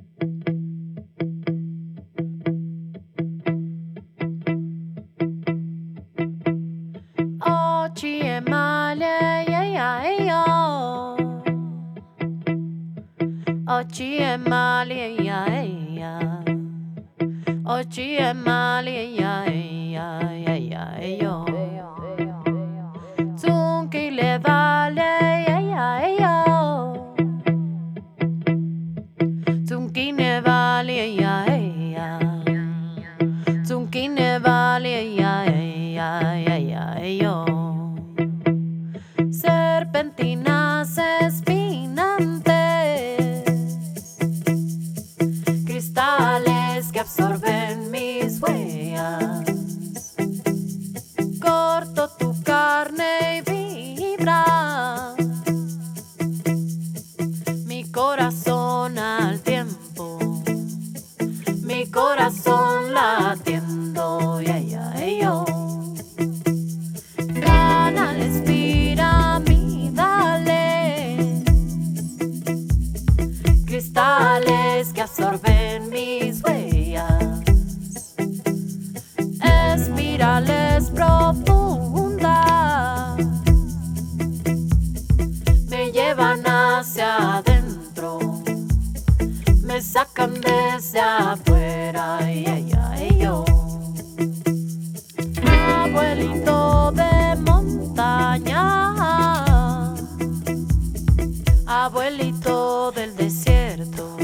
Serpentinas espinantes, cristales que absorben mis huellas. Corto tu carne y vibra mi corazón al tiempo, mi corazón latiendo, yo. Canales piramidales, cristales que absorben mis huellas, espirales profundas, me llevan hacia adentro, me sacan desde afuera, yo. Abuelito de montaña, abuelito del desierto,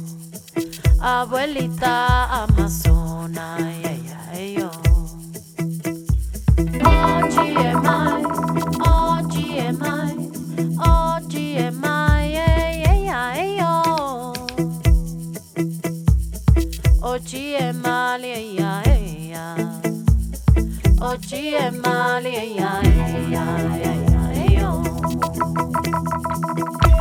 abuelita amazona, yo. Oh, GMI, oh, GMI, oh, GMI, yo. Oh, GMI, oh, GMI, yo.